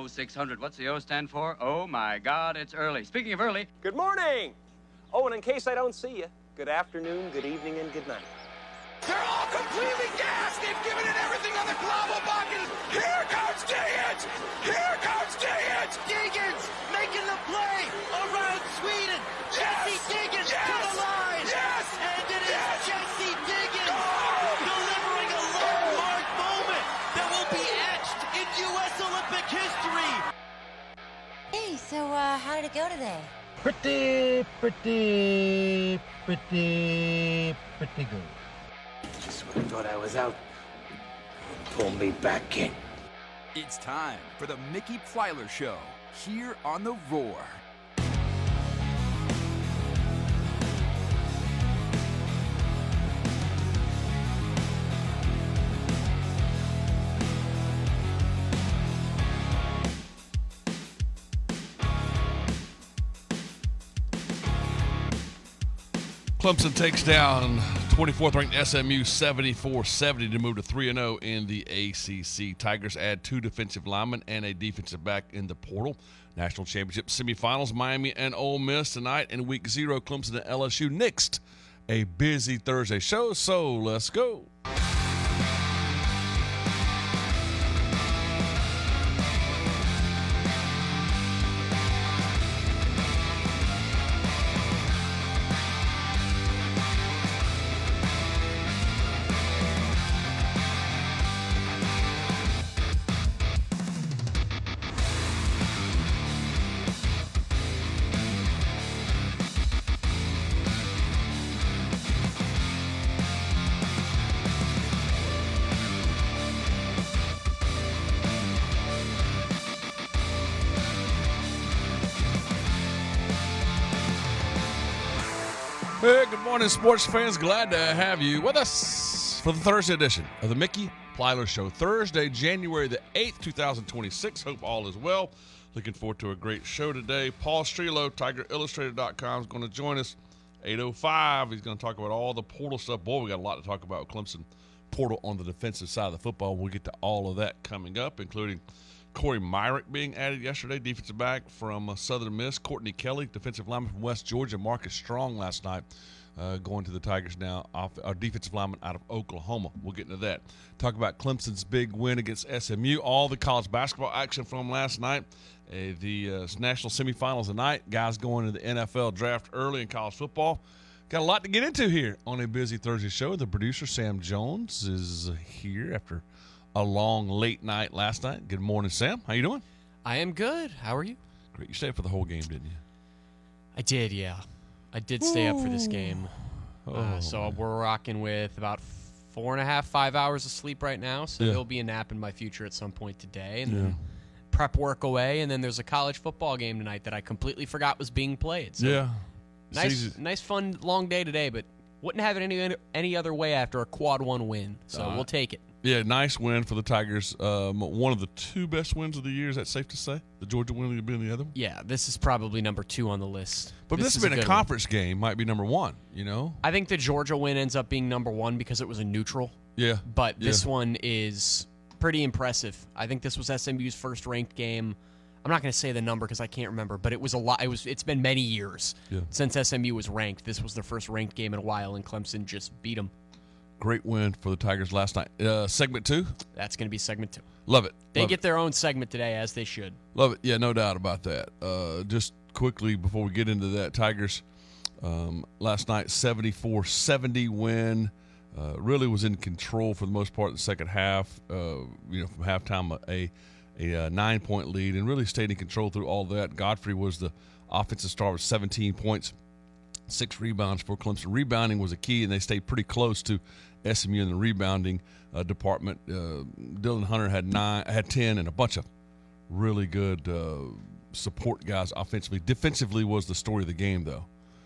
0600. What's the O stand for? Oh, my God, it's early. Speaking of early... Good morning! Oh, and in case I don't see you, good afternoon, good evening, and good night. They're all completely gassed! They've given it everything on the global bucket! Here comes Degens! Here comes Degens! Degens making the play around Sweden! Jesse Degens to the line! Yes! And it is Jesse Degens delivering a landmark moment that will be etched in U.S. Olympic history! Hey, so how did it go today? Pretty good. Just when I thought I was out, pull me back in. It's time for the Mickey Plyler Show, here on The Roar. Clemson takes down 24th-ranked SMU 74-70 to move to 3-0 in the ACC. Tigers add 2 defensive linemen and a defensive back in the portal. National Championship semifinals, Miami and Ole Miss tonight. In Week 0, Clemson and LSU next. A busy Thursday show, so let's go. Hey, good morning, sports fans. Glad to have you with us for the Thursday edition of the Mickey Plyler Show. Thursday, January the 8th, 2026. Hope all is well. Looking forward to a great show today. Paul Strelo, TigerIllustrated.com, is going to join us 8:05. He's going to talk about all the portal stuff. Boy, we got a lot to talk about with Clemson portal on the defensive side of the football. We'll get to all of that coming up, including Corey Myrick being added yesterday, defensive back from Southern Miss. Courtney Kelly, defensive lineman from West Georgia. Marcus Strong last night going to the Tigers now, our defensive lineman out of Oklahoma. We'll get into that. Talk about Clemson's big win against SMU. All the college basketball action from last night. The national semifinals tonight. Guys going to the NFL draft early in college football. Got a lot to get into here on a busy Thursday show. The producer, Sam Jones, is here after a long late night last night. Good morning, Sam. How you doing? I am good. How are you? Great. You stayed up for the whole game, didn't you? I did, yeah. I did stay up for this game. So we're rocking with about 4.5, 5 hours of sleep right now. So there'll be a nap in my future at some point today. And then prep work away. And then there's a college football game tonight that I completely forgot was being played. So nice, fun, long day today, but wouldn't have it any other way after a quad 1 win. So we'll take it. Yeah, nice win for the Tigers. One of the 2 best wins of the year. Is that safe to say? The Georgia win being the other one? Yeah, this is probably number 2 on the list. But this has been a conference game. Might be number 1, you know? I think the Georgia win ends up being number 1 because it was a neutral. Yeah. But this one is pretty impressive. I think this was SMU's first ranked game. I'm not going to say the number because I can't remember, but it was a lot. It's been many years since SMU was ranked. This was their first ranked game in a while, and Clemson just beat them. Great win for the Tigers last night. Segment 2? That's going to be segment 2. Love it. They get their own segment today, as they should. Love it. Yeah, no doubt about that. Just quickly before we get into that, Tigers last night, 74-70 win. Really was in control for the most part in the second half. From halftime, a 9-point lead, and really stayed in control through all that. Godfrey was the offensive star with 17 points. 6 rebounds for Clemson. Rebounding was a key, and they stayed pretty close to SMU in the rebounding department. Dylan Hunter had 10, and a bunch of really good support guys offensively. Defensively was the story of the game, though,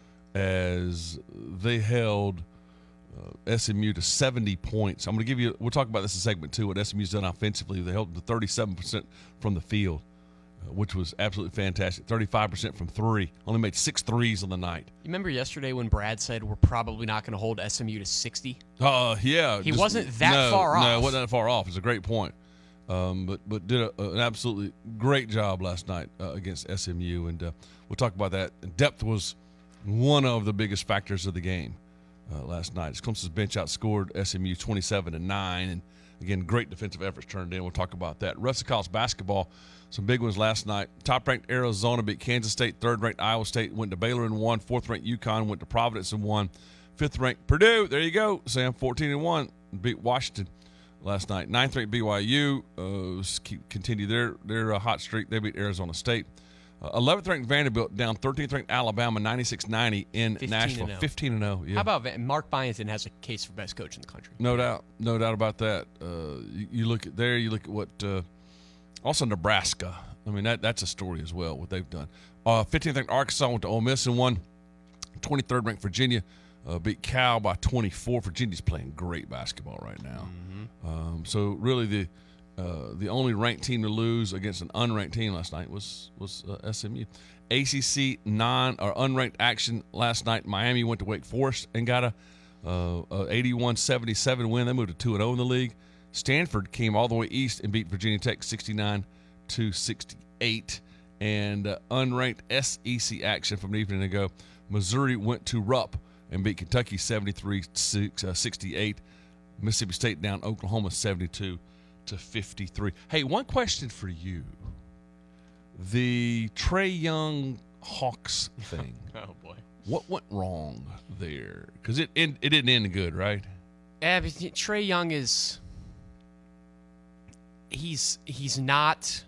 as they held SMU to 70 points. I'm going to give you – we'll talk about this in segment 2, what SMU's done offensively. They held them to 37% from the field, which was absolutely fantastic. 35% from 3. Only made 6 threes on the night. You remember yesterday when Brad said we're probably not going to hold SMU to 60? Yeah. He wasn't that far off. No, it wasn't that far off. It's a great point. but did an absolutely great job last night against SMU, and we'll talk about that. Depth was one of the biggest factors of the game last night. Clemson's bench outscored SMU 27-9, and again, great defensive efforts turned in. We'll talk about that. Rest of college basketball, some big ones last night. Top-ranked Arizona beat Kansas State. Third-ranked Iowa State went to Baylor and won. Fourth-ranked UConn went to Providence and won. Fifth-ranked Purdue, there you go, Sam, 14-1, beat Washington last night. Ninth-ranked BYU continue their hot streak. They beat Arizona State. 11th-ranked Vanderbilt down 13th-ranked Alabama 96-90 in Nashville. 15-0. Yeah. How about Mark Byington has a case for best coach in the country? No doubt about that. You look at there. You look at what also Nebraska. I mean that's a story as well. What they've done. 15th-ranked Arkansas went to Ole Miss and won. 23rd-ranked Virginia beat Cal by 24. Virginia's playing great basketball right now. Mm-hmm. So really the only ranked team to lose against an unranked team last night was SMU. ACC unranked action last night. Miami went to Wake Forest and got a 81-77 win. They moved to 2-0 in the league. Stanford came all the way east and beat Virginia Tech 69-68. And unranked SEC action from an evening ago. Missouri went to Rupp and beat Kentucky 73-68. Mississippi State down Oklahoma 72-53. Hey, one question for you. The Trae Young Hawks thing. Oh, boy. What went wrong there? Because it didn't end good, right? Yeah, but Trae Young is he's not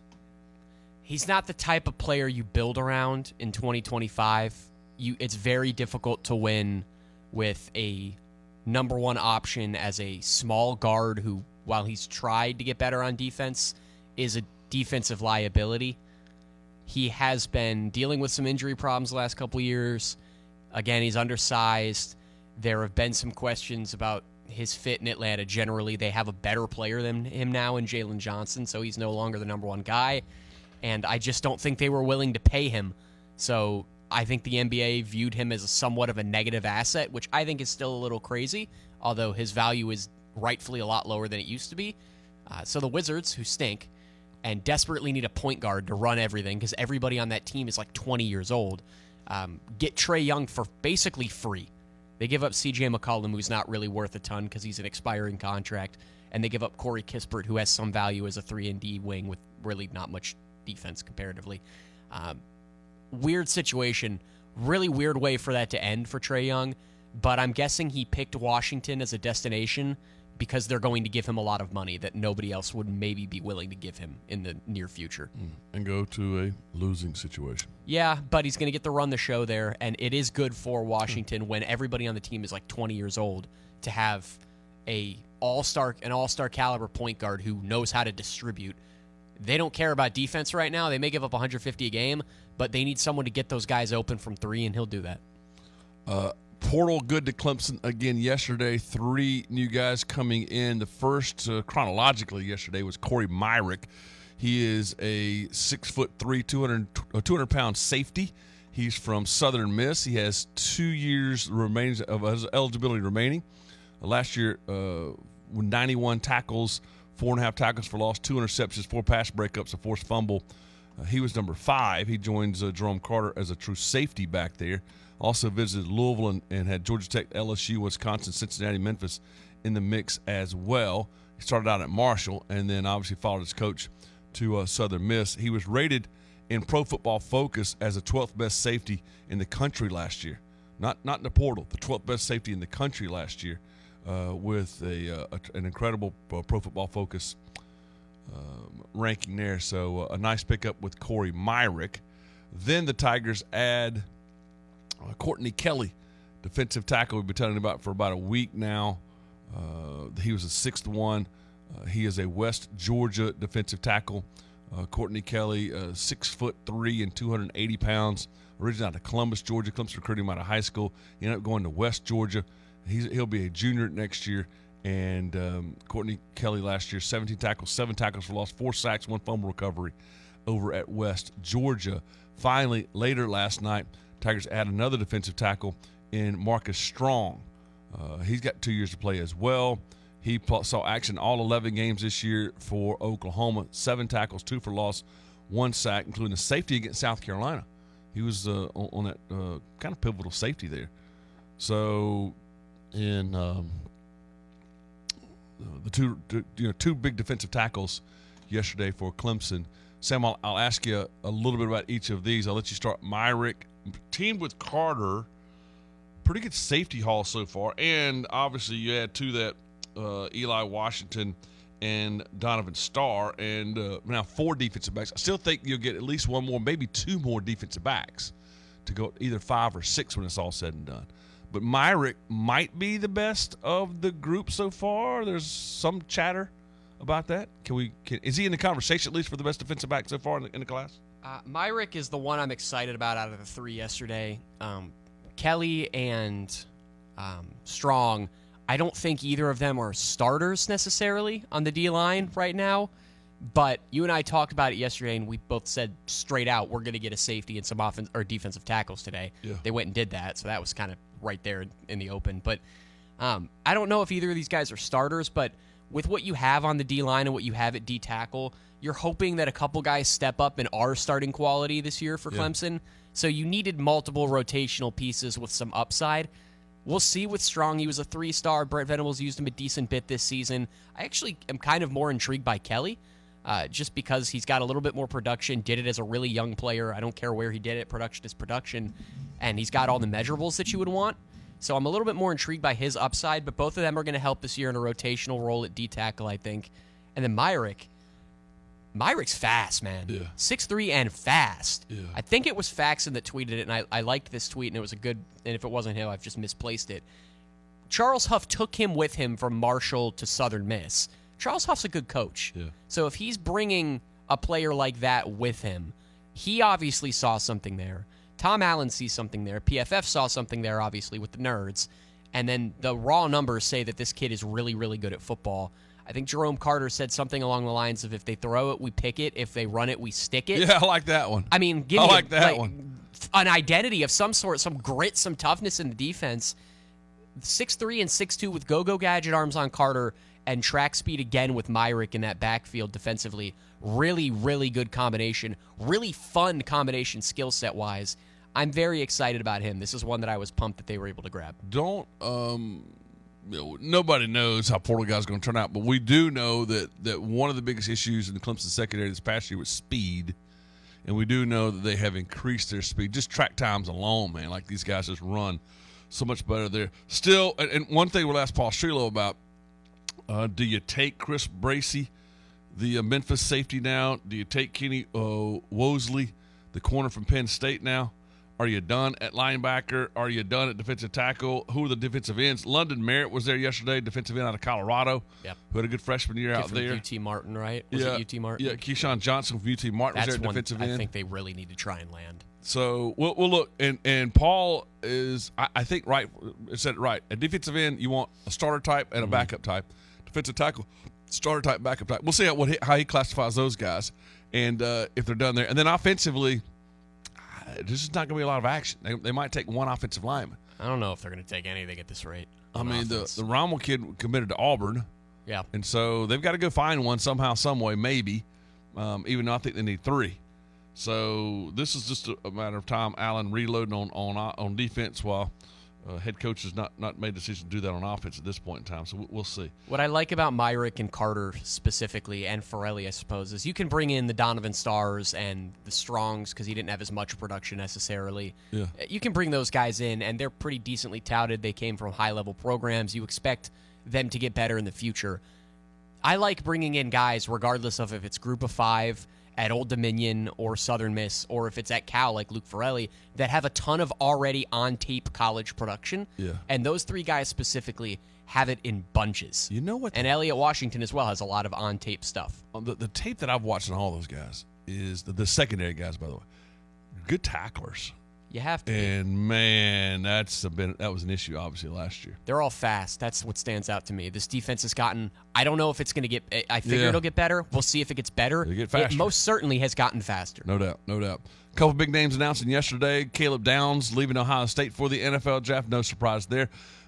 the type of player you build around in 2025. It's very difficult to win with a number one option as a small guard who, while he's tried to get better on defense, is a defensive liability. He has been dealing with some injury problems the last couple years. Again, he's undersized. There have been some questions about his fit in Atlanta. Generally, they have a better player than him now in Jalen Johnson, so he's no longer the number one guy. And I just don't think they were willing to pay him. So I think the NBA viewed him as somewhat of a negative asset, which I think is still a little crazy, although his value is rightfully a lot lower than it used to be. So the Wizards, who stink and desperately need a point guard to run everything because everybody on that team is like 20 years old, get Trae Young for basically free. They give up C.J. McCollum, who's not really worth a ton because he's an expiring contract, and they give up Corey Kispert, who has some value as a 3-and-D wing with really not much defense comparatively. Weird situation, really weird way for that to end for Trae Young, but I'm guessing he picked Washington as a destination because they're going to give him a lot of money that nobody else would maybe be willing to give him in the near future. And go to a losing situation. Yeah, but he's going to get to run the show there, and it is good for Washington when everybody on the team is like 20 years old to have an all-star caliber point guard who knows how to distribute. They don't care about defense right now. They may give up 150 a game, but they need someone to get those guys open from three, and he'll do that. Portal good to Clemson again yesterday. 3 new guys coming in. The first, chronologically yesterday, was Corey Myrick. He is a 6'3", 200-pound safety. He's from Southern Miss. He has 2 years remaining of his eligibility remaining. Last year, with 91 tackles, 4.5 tackles for loss, 2 interceptions, 4 pass breakups, a forced fumble. He was number 5. He joins Jerome Carter as a true safety back there. Also visited Louisville and had Georgia Tech, LSU, Wisconsin, Cincinnati, Memphis in the mix as well. He started out at Marshall and then obviously followed his coach to Southern Miss. He was rated in Pro Football Focus as the 12th best safety in the country last year. Not in the portal, the 12th best safety in the country last year with an incredible Pro Football Focus ranking there. So a nice pickup with Corey Myrick. Then the Tigers add Courtney Kelly, defensive tackle we've been telling you about for about a week now. He was the 6th one. He is a West Georgia defensive tackle. Courtney Kelly, 6'3" and 280 pounds. Originally out of Columbus, Georgia. Clemson recruited him out of high school. He ended up going to West Georgia. He'll be a junior next year. And Courtney Kelly last year, 17 tackles, 7 tackles for loss, 4 sacks, 1 fumble recovery over at West Georgia. Finally, later last night, Tigers add another defensive tackle in Marcus Strong. He's got 2 years to play as well. He saw action all 11 games this year for Oklahoma. 7 tackles, 2 for loss, 1 sack, including a safety against South Carolina. He was on that kind of pivotal safety there. So, in the two big defensive tackles yesterday for Clemson. Sam, I'll ask you a little bit about each of these. I'll let you start. Myrick, teamed with Carter, pretty good safety haul so far, and obviously you add to that Eli Washington and Donovan Starr, and now 4 defensive backs. I still think you'll get at least 1 more, maybe 2 more defensive backs to go either 5 or 6 when it's all said and done. But Myrick might be the best of the group so far. There's some chatter about that. Is he in the conversation at least for the best defensive back so far in the class? Myrick is the one I'm excited about out of the 3 yesterday. Kelly and Strong, I don't think either of them are starters necessarily on the D-line right now, but you and I talked about it yesterday, and we both said straight out we're going to get a safety and some offense or defensive tackles today. Yeah. They went and did that, so that was kind of right there in the open. But I don't know if either of these guys are starters, but with what you have on the D-line and what you have at D-tackle, you're hoping that a couple guys step up and are starting quality this year for Clemson. So you needed multiple rotational pieces with some upside. We'll see with Strong. He was a 3-star. Brent Venables used him a decent bit this season. I actually am kind of more intrigued by Kelly, just because he's got a little bit more production, did it as a really young player. I don't care where he did it. Production is production. And he's got all the measurables that you would want. So I'm a little bit more intrigued by his upside, but both of them are going to help this year in a rotational role at D-tackle, I think. And then Myrick's fast, man. Yeah. 6'3" and fast. Yeah. I think it was Faxon that tweeted it, and I liked this tweet, and it was a good, and if it wasn't him, I've just misplaced it. Charles Huff took him with him from Marshall to Southern Miss. Charles Huff's a good coach. Yeah. So if he's bringing a player like that with him, he obviously saw something there. Tom Allen sees something there. PFF saw something there, obviously, with the nerds. And then the raw numbers say that this kid is really, really good at football. I think Jerome Carter said something along the lines of, if they throw it, we pick it. If they run it, we stick it. Yeah, I like that one. I mean, give me an identity of some sort, some grit, some toughness in the defense. 6'3" and 6'2" with go-go gadget arms on Carter and track speed again with Myrick in that backfield defensively. Really, really good combination. Really fun combination skill set-wise. I'm very excited about him. This is one that I was pumped that they were able to grab. Nobody knows how Portal Guy's going to turn out, but we do know that one of the biggest issues in the Clemson secondary this past year was speed, and we do know that they have increased their speed. Just track times alone, man. Like, these guys just run so much better there. Still, and one thing we'll ask Paul Strelo about, do you take Chris Bracey, the Memphis safety now? Do you take Kenny Wosley, the corner from Penn State now? Are you done at linebacker? Are you done at defensive tackle? Who are the defensive ends? London Merritt was there yesterday, defensive end out of Colorado. Yep. Who had a good freshman year out there. UT Martin, right? Was it UT Martin? Yeah, Keyshawn Johnson from UT Martin was there, defensive end. I think they really need to try and land. So, we'll look. And Paul is, I think, right. Said it right. At defensive end, you want a starter type and a backup type. Defensive tackle, starter type, backup type. We'll see how he classifies those guys and if they're done there. And then offensively, there's just not going to be a lot of action. They might take one offensive lineman. I don't know if they're going to take anything at this rate. I mean, the Rommel kid committed to Auburn. Yeah. And so they've got to go find one somehow, some way, maybe, even though I think they need 3. So this is just a matter of time. Allen reloading on defense while head coach has not made a decision to do that on offense at this point in time. So we'll see. What I like about Myrick and Carter specifically, and Forelli, I suppose, is you can bring in the Donovan Stars and the Strongs because he didn't have as much production necessarily. Yeah. You can bring those guys in, and they're pretty decently touted. They came from high-level programs. You expect them to get better in the future. I like bringing in guys regardless of if it's Group of 5 at Old Dominion or Southern Miss, or if it's at Cal like Luke Forelli, that have a ton of already on-tape college production. Yeah. And those 3 guys specifically have it in bunches. You know what? And Elliott Washington as well has a lot of on-tape stuff. The tape that I've watched on all those guys is the secondary guys, by the way. Good tacklers. You have to. And, man, that was an issue, obviously, last year. They're all fast. That's what stands out to me. This defense has gotten – I don't know if it's going to get – I figure it'll get better. We'll see if it gets better. It'll get faster. It most certainly has gotten faster. No doubt. A couple big names announcing yesterday. Caleb Downs leaving Ohio State for the NFL draft. No surprise there.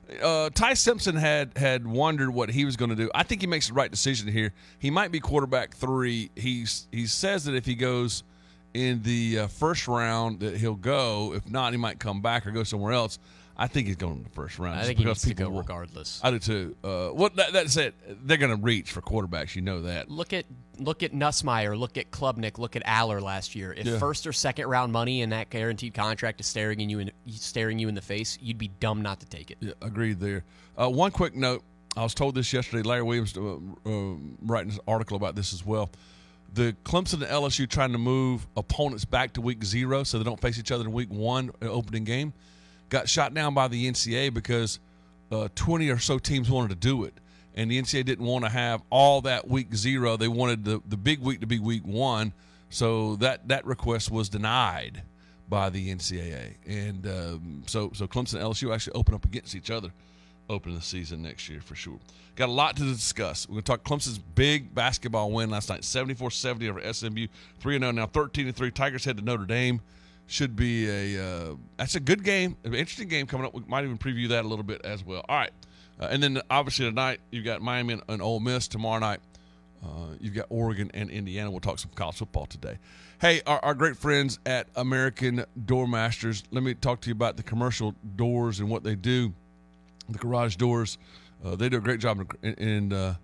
Ty Simpson had wondered what he was going to do. I think he makes the right decision here. He might be quarterback 3. He says that if he goes in the first round that he'll go. If not, he might come back or go somewhere else. I think he's going in the first round. I think he needs to go regardless. I do too. That's it. They're going to reach for quarterbacks. You know that. Look at Nussmeier. Look at Klubnik. Look at Aller last year. If first or second round money in that guaranteed contract is staring you in the face, you'd be dumb not to take it. Yeah, agreed there. One quick note. I was told this yesterday. Larry Williams writing an article about this as well. The Clemson and LSU trying to move opponents back to week 0 so they don't face each other in week 1 opening game. Got shot down by the NCAA because 20 or so teams wanted to do it. And the NCAA didn't want to have all that week 0. They wanted the big week to be week 1. So that request was denied by the NCAA. And so Clemson and LSU actually open up against each other opening the season next year for sure. Got a lot to discuss. We're going to talk Clemson's big basketball win last night, 74-70 over SMU, 3-0 now, 13-3. Tigers head to Notre Dame. Should be that's a good game, an interesting game coming up. We might even preview that a little bit as well. All right, and then obviously tonight you've got Miami and Ole Miss. Tomorrow night you've got Oregon and Indiana. We'll talk some college football today. Hey, our great friends at American Doormasters. Let me talk to you about the commercial doors and what they do. The garage doors, they do a great job in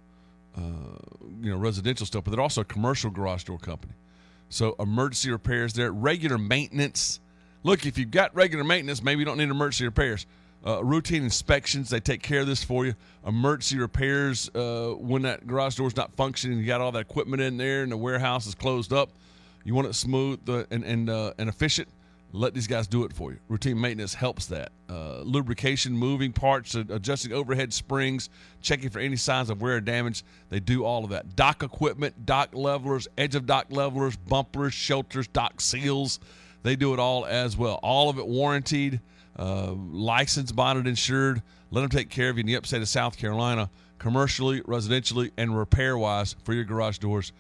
residential stuff, but they're also a commercial garage door company. So emergency repairs there, regular maintenance. Look, if you've got regular maintenance, maybe you don't need emergency repairs. Routine inspections, they take care of this for you. Emergency repairs when that garage door is not functioning, you got all that equipment in there and the warehouse is closed up. You want it smooth and efficient, let these guys do it for you. Routine maintenance helps that. Lubrication, moving parts, adjusting overhead springs, checking for any signs of wear or damage. They do all of that. Dock equipment, dock levelers, edge of dock levelers, bumpers, shelters, dock seals. They do it all as well. All of it warranted, licensed, bonded, insured. Let them take care of you in the upstate of South Carolina, commercially, residentially, and repair-wise for your garage doors.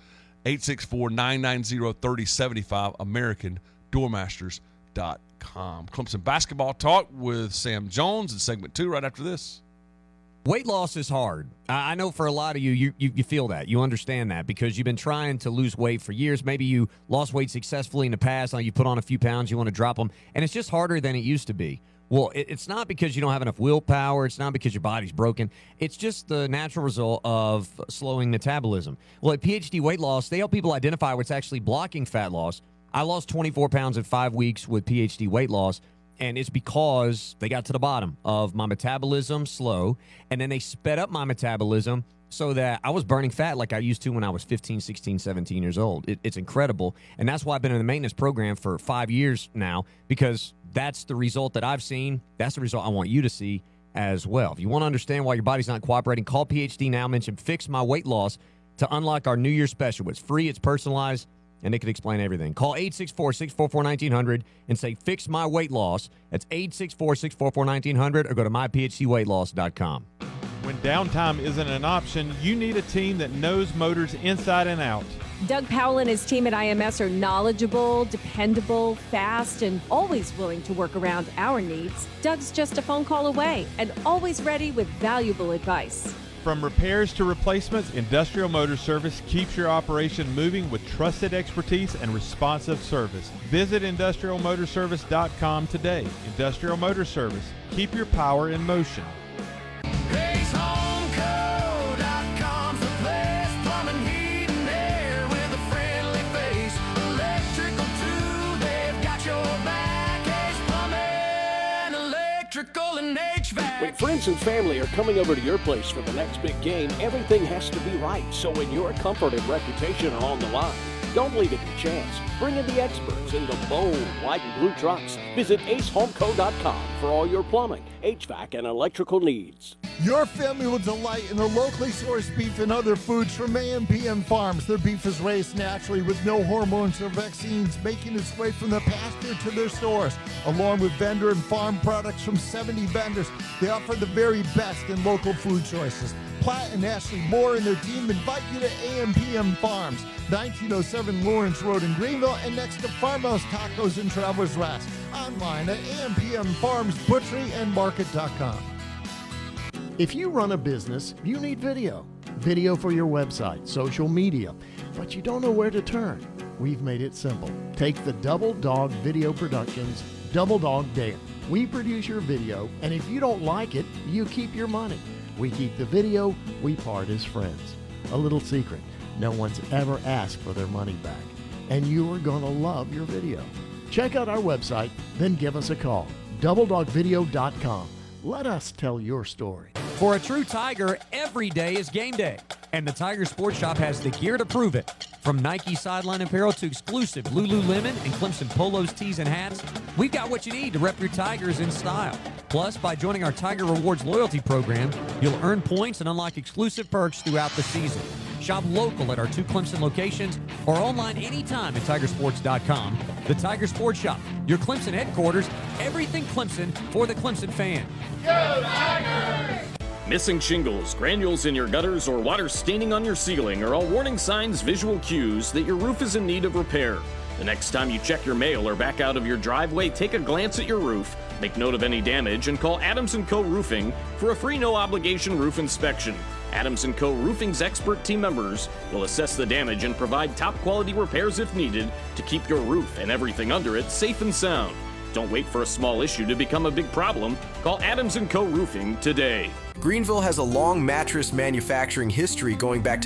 864-990-3075, AmericanDoormasters.com. Clemson basketball talk with Sam Jones in segment 2 right after this. Weight loss is hard. I know for a lot of you feel that. You understand that because you've been trying to lose weight for years. Maybe you lost weight successfully in the past. Now you put on a few pounds, you want to drop them, and it's just harder than it used to be. Well, it's not because you don't have enough willpower. It's not because your body's broken. It's just the natural result of slowing metabolism. Well, at PhD Weight Loss, they help people identify what's actually blocking fat loss. I lost 24 pounds in 5 weeks with PhD Weight Loss, and it's because they got to the bottom of my metabolism slow, and then they sped up my metabolism so that I was burning fat like I used to when I was 15, 16, 17 years old. It's incredible, and that's why I've been in the maintenance program for 5 years now, because that's the result that I've seen. That's the result I want you to see as well. If you want to understand why your body's not cooperating, call PhD now. Mention Fix My Weight Loss to unlock our New Year's special. It's free. It's personalized. And it can explain everything. Call 864-644-1900 and say, Fix My Weight Loss. That's 864-644-1900 or go to myphdweightloss.com. When downtime isn't an option, you need a team that knows motors inside and out. Doug Powell and his team at IMS are knowledgeable, dependable, fast, and always willing to work around our needs. Doug's just a phone call away and always ready with valuable advice. From repairs to replacements, Industrial Motor Service keeps your operation moving with trusted expertise and responsive service. Visit IndustrialMotorService.com today. Industrial Motor Service. Keep your power in motion. HaysHomeCo.com's the place. Plumbing, heat, and air with a friendly face. Electrical too, they've got your back. Hayes Plumbing, Electrical, and HVAC. When friends and family are coming over to your place for the next big game, everything has to be right. So when your comfort and reputation are on the line, don't leave it to chance. Bring in the experts in the bold white and blue trucks. Visit acehomeco.com for all your plumbing, HVAC, and electrical needs. Your family will delight in the locally sourced beef and other foods from A&PM Farms. Their beef is raised naturally with no hormones or vaccines, making its way from the pasture to their stores. Along with vendor and farm products from 70 vendors, they offer the very best in local food choices. Platt and Ashley Moore and their team invite you to A&PM Farms, 1907 Lawrence Road in Greenville, and next to Farmhouse Tacos and Travelers Rest. Online at ampmfarmsbutcheryandmarket.com. If you run a business, you need video. Video for your website, social media, but you don't know where to turn. We've made it simple. Take the Double Dog Video Productions Double Dog Dare. We produce your video, and if you don't like it, you keep your money. We keep the video, we part as friends. A little secret, no one's ever asked for their money back, and you are going to love your video. Check out our website, then give us a call. DoubleDogVideo.com. Let us tell your story. For a true Tiger, every day is game day. And the Tiger Sports Shop has the gear to prove it. From Nike sideline apparel to exclusive Lululemon and Clemson polos, tees, and hats, we've got what you need to rep your Tigers in style. Plus, by joining our Tiger Rewards loyalty program, you'll earn points and unlock exclusive perks throughout the season. Shop local at our 2 Clemson locations or online anytime at Tigersports.com. The Tiger Sports Shop, your Clemson headquarters, everything Clemson for the Clemson fan. Go Tigers! Missing shingles, granules in your gutters, or water staining on your ceiling are all warning signs, visual cues that your roof is in need of repair. The next time you check your mail or back out of your driveway, take a glance at your roof, make note of any damage, and call Adams & Co. Roofing for a free no-obligation roof inspection. Adams & Co. Roofing's expert team members will assess the damage and provide top-quality repairs if needed to keep your roof and everything under it safe and sound. Don't wait for a small issue to become a big problem. Call Adams & Co. Roofing today. Greenville has a long mattress manufacturing history going back to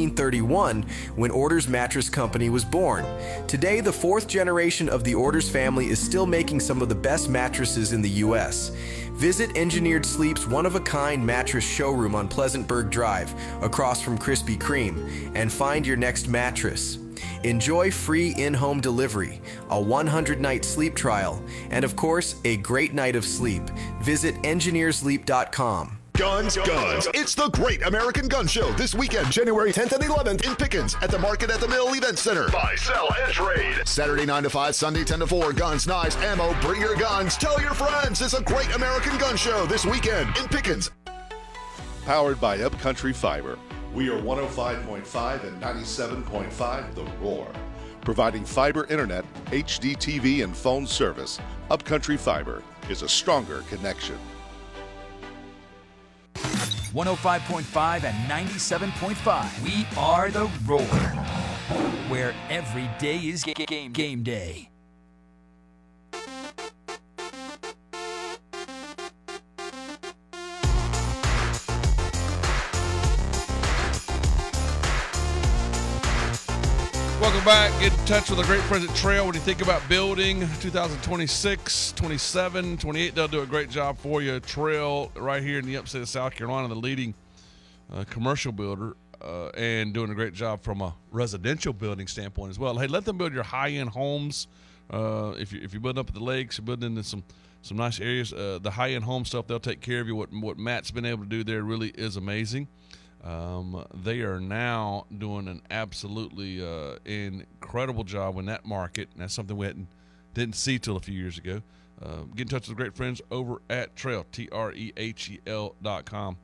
1931 when Orders Mattress Company was born. Today, the 4th generation of the Orders family is still making some of the best mattresses in the U.S. Visit Engineered Sleep's one-of-a-kind mattress showroom on Pleasantburg Drive, across from Krispy Kreme, and find your next mattress. Enjoy free in-home delivery, a 100-night sleep trial, and of course, a great night of sleep. Visit engineersleep.com. Guns. It's the Great American Gun Show this weekend, January 10th and 11th in Pickens at the Market at the Mill Event Center. Buy, sell, and trade. Saturday 9 to 5, Sunday 10 to 4. Guns, knives, ammo, bring your guns. Tell your friends it's a Great American Gun Show this weekend in Pickens. Powered by Upcountry Fiber. We are 105.5 and 97.5 The Roar. Providing fiber internet, HD TV, and phone service, Upcountry Fiber is a stronger connection. 105.5 and 97.5. We are The Roar, where every day is game day. Welcome back. Get in touch with the great friends at Trail. When you think about building 2026, 27, 28, they'll do a great job for you. Trail right here in the upstate of South Carolina, the leading commercial builder, and doing a great job from a residential building standpoint as well. Hey, let them build your high-end homes. If you're building up at the lakes, you're building into some nice areas, the high-end home stuff, they'll take care of you. What Matt's been able to do there really is amazing. They are now doing an absolutely incredible job in that market, and that's something we didn't see till a few years ago. Get in touch with the great friends over at Trail, TREHEL.com,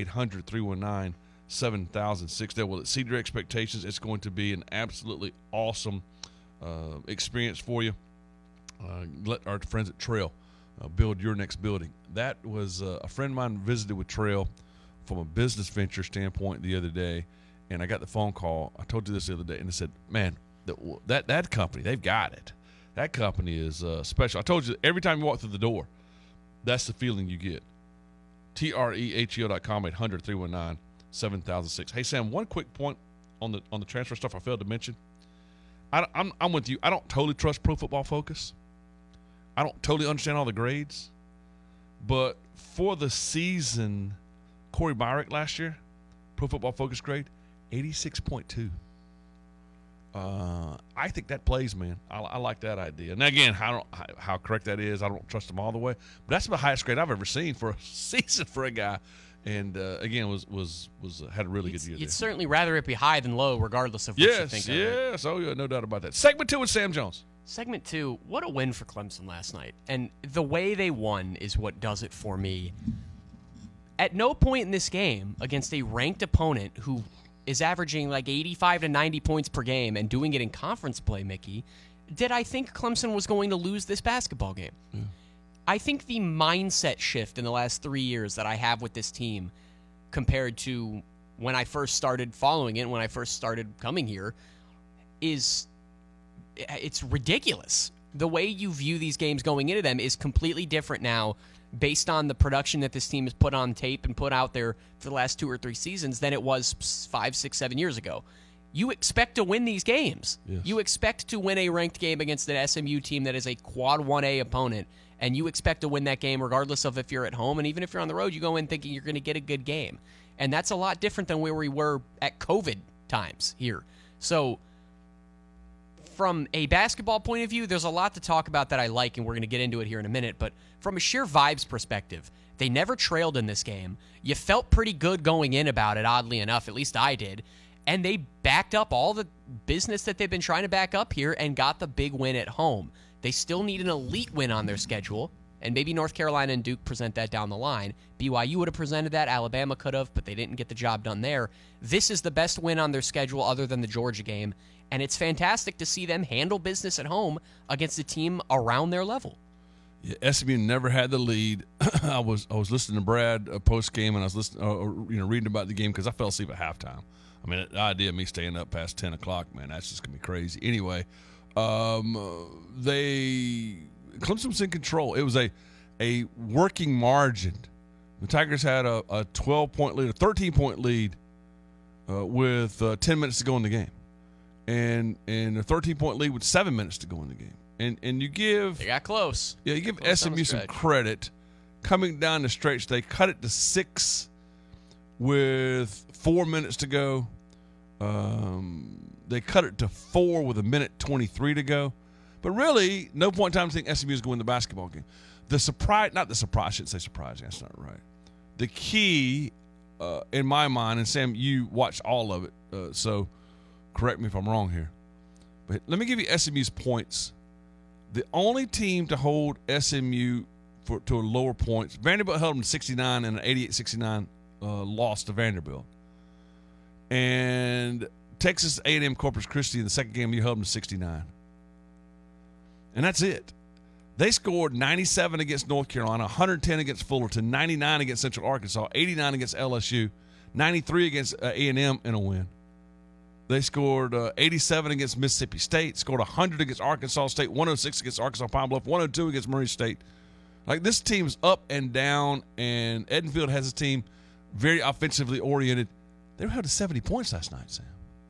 800-319-7006. They will exceed your expectations. It's going to be an absolutely awesome experience for you. Let our friends at Trail build your next building. That was a friend of mine visited with Trail from a business venture standpoint the other day, and I got the phone call. I told you this the other day, and they said, man, that company, they've got it. That company is special. I told you, every time you walk through the door, that's the feeling you get. TREHEL.com, 800-319-7006. Hey, Sam, one quick point on the transfer stuff I failed to mention. I'm with you. I don't totally trust Pro Football Focus. I don't totally understand all the grades. But for the season, Corey Byrick last year, Pro Football Focus grade, 86.2. I think that plays, man. I like that idea. Now, again, how correct that is, I don't trust them all the way. But that's the highest grade I've ever seen for a season for a guy. And, again, was had a really good year there. You'd certainly rather it be high than low, regardless of what you think of it. Yes. Oh, yeah, no doubt about that. Segment 2 with Sam Jones. Segment 2, what a win for Clemson last night. And the way they won is what does it for me. At no point in this game, against a ranked opponent who is averaging like 85 to 90 points per game and doing it in conference play, Mickey, did I think Clemson was going to lose this basketball game. Yeah. I think the mindset shift in the last 3 years that I have with this team compared to when I first started following it, when I first started coming here, it's ridiculous. The way you view these games going into them is completely different now based on the production that this team has put on tape and put out there for the last 2 or 3 seasons than it was 5, 6, 7 years ago. You expect to win these games. Yes. You expect to win a ranked game against an SMU team that is a quad 1A opponent, and you expect to win that game regardless of if you're at home, and even if you're on the road, you go in thinking you're going to get a good game. And that's a lot different than where we were at COVID times here. So from a basketball point of view, there's a lot to talk about that I like, and we're going to get into it here in a minute. But from a sheer vibes perspective, they never trailed in this game. You felt pretty good going in about it, oddly enough. At least I did. And they backed up all the business that they've been trying to back up here and got the big win at home. They still need an elite win on their schedule, and maybe North Carolina and Duke present that down the line. BYU would have presented that. Alabama could have, but they didn't get the job done there. This is the best win on their schedule other than the Georgia game, and it's fantastic to see them handle business at home against a team around their level. Yeah, SMU never had the lead. I was listening to Brad post game, and I was listening, reading about the game because I fell asleep at halftime. I mean, the idea of me staying up past 10 o'clock, man, that's just gonna be crazy. Anyway, Clemson's in control. It was a working margin. The Tigers had a 12-point lead, a 13-point lead with 10 minutes to go in the game, and a 13-point lead with 7 minutes to go in the game. And you give they got close. Yeah, you give Close SMU some credit. Coming down the stretch, they cut it to 6 with 4 minutes to go. They cut it to 4 with 1:23 to go. But really, no point in time to think SMU is going to win the basketball game. I shouldn't say surprise. That's not right. The key, in my mind, and Sam, you watched all of it, so correct me if I'm wrong here. But let me give you SMU's points. The only team to hold SMU to a lower points, Vanderbilt held them to 69 and an 88-69 loss to Vanderbilt. And Texas A&M Corpus Christi in the second game, you held them to 69. And that's it. They scored 97 against North Carolina, 110 against Fullerton, 99 against Central Arkansas, 89 against LSU, 93 against A&M in a win. They scored 87 against Mississippi State, scored 100 against Arkansas State, 106 against Arkansas Pine Bluff, 102 against Murray State. Like, this team's up and down, and Edenfield has a team very offensively oriented. They were held to 70 points last night, Sam.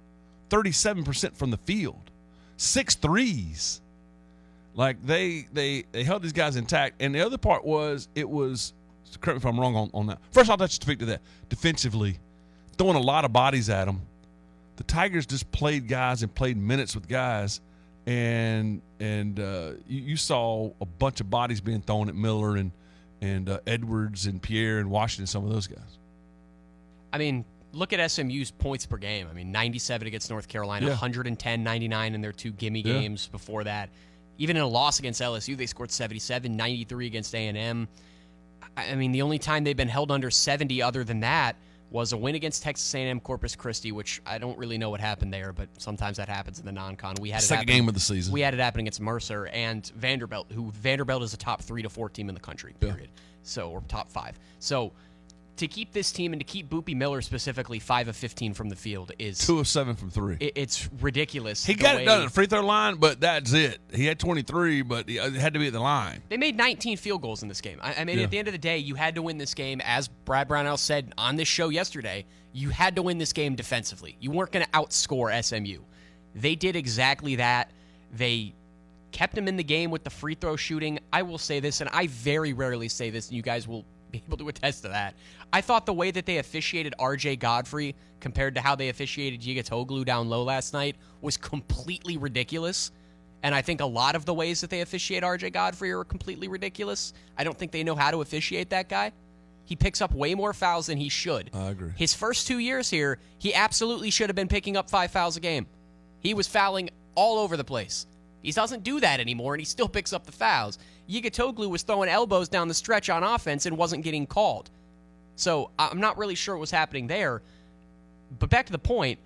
37% from the field. 6 threes. Like, they held these guys intact. And the other part was, correct me if I'm wrong on that. First, I'll just speak to that. Defensively, throwing a lot of bodies at them. The Tigers just played guys and played minutes with guys. And you saw a bunch of bodies being thrown at Miller and Edwards and Pierre and Washington, some of those guys. I mean, look at SMU's points per game. I mean, 97 against North Carolina, 110, 99 in their 2 gimme games before that. Even in a loss against LSU, they scored 77, 93 against A&M. I mean, the only time they've been held under 70 other than that was a win against Texas A&M Corpus Christi, which I don't really know what happened there, but sometimes that happens in the non-con. We had second game of the season. We had it happen against Mercer and Vanderbilt, who Vanderbilt is a top 3 to 4 team in the country, period. So, or top 5. So, to keep this team and to keep Boopy Miller specifically 5 of 15 from the field is 2 of 7 from 3. It's ridiculous. He got it done at the free throw line, but that's it. He had 23, but he had to be at the line. They made 19 field goals in this game. I mean, at the end of the day, you had to win this game. As Brad Brownell said on this show yesterday, you had to win this game defensively. You weren't going to outscore SMU. They did exactly that. They kept him in the game with the free throw shooting. I will say this, and I very rarely say this, and you guys will be able to attest to that. I thought the way that they officiated R.J. Godfrey compared to how they officiated Gigatoglu down low last night was completely ridiculous. And I think a lot of the ways that they officiate R.J. Godfrey are completely ridiculous. I don't think they know how to officiate that guy. He picks up way more fouls than he should. I agree. His first 2 years here, he absolutely should have been picking up 5 fouls a game. He was fouling all over the place. He doesn't do that anymore, and he still picks up the fouls. Gigatoglu was throwing elbows down the stretch on offense and wasn't getting called. So I'm not really sure what was happening there. But back to the point,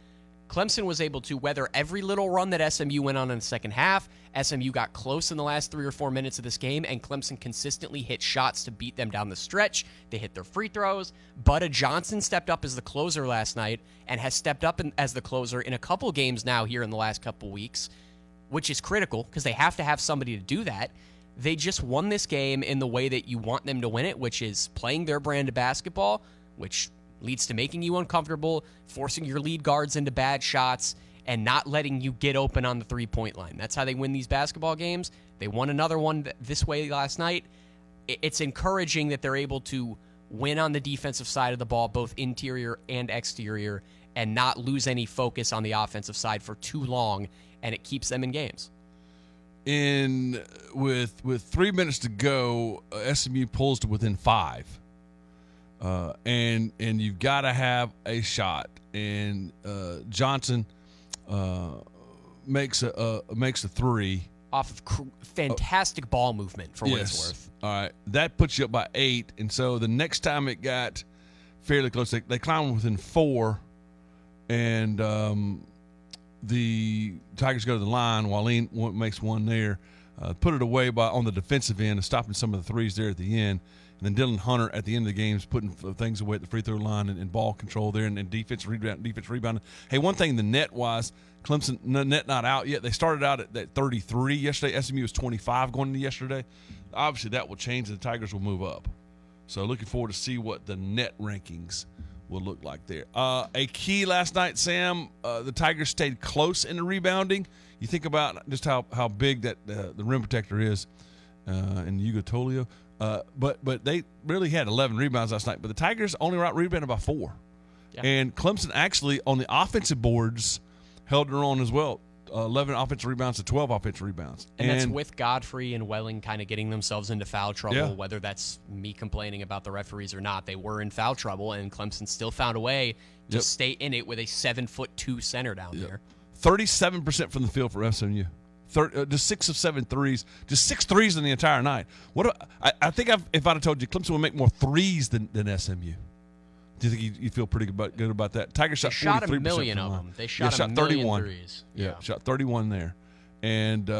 Clemson was able to weather every little run that SMU went on in the second half. SMU got close in the last 3 or 4 minutes of this game, and Clemson consistently hit shots to beat them down the stretch. They hit their free throws. Butta Johnson stepped up as the closer last night and has stepped up as the closer in a couple games now here in the last couple weeks, which is critical because they have to have somebody to do that. They just won this game in the way that you want them to win it, which is playing their brand of basketball, which leads to making you uncomfortable, forcing your lead guards into bad shots, and not letting you get open on the three-point line. That's how they win these basketball games. They won another one this way last night. It's encouraging that they're able to win on the defensive side of the ball, both interior and exterior, and not lose any focus on the offensive side for too long, and it keeps them in games. With 3 minutes to go, SMU pulls to within 5. And you've got to have a shot. And Johnson makes a three off of fantastic ball movement for what it's worth. All right, that puts you up by 8, and so the next time it got fairly close, they climbed within 4, and the Tigers go to the line. Wallin makes one there, put it away on the defensive end, and stopping some of the threes there at the end. And then Dylan Hunter at the end of the game is putting things away at the free throw line and ball control there and defense rebounding. Hey, one thing, the net-wise, Clemson, net not out yet. They started out at 33 yesterday. SMU was 25 going into yesterday. Obviously, that will change and the Tigers will move up. So looking forward to see what the net rankings will look like there. A key last night, Sam, the Tigers stayed close in the rebounding. You think about just how big that the rim protector is in Hugo Tolio. But they really had 11 rebounds last night. But the Tigers only were out rebounded by 4. Yeah. And Clemson actually, on the offensive boards, held their own as well. 11 offensive rebounds to 12 offensive rebounds. And that's with Godfrey and Welling kind of getting themselves into foul trouble, Yeah. whether that's me complaining about the referees or not. They were in foul trouble, and Clemson still found a way to stay in it with a 7'2" center down there. 37% from the field for SMU. Just 6 of 7 threes, just 6 threes in the entire night. I think if I'd have told you Clemson would make more threes than SMU, do you think you feel pretty good about that? Tigers shot 43% a million of them. They shot a million 31 threes. Yeah, shot 31 there, and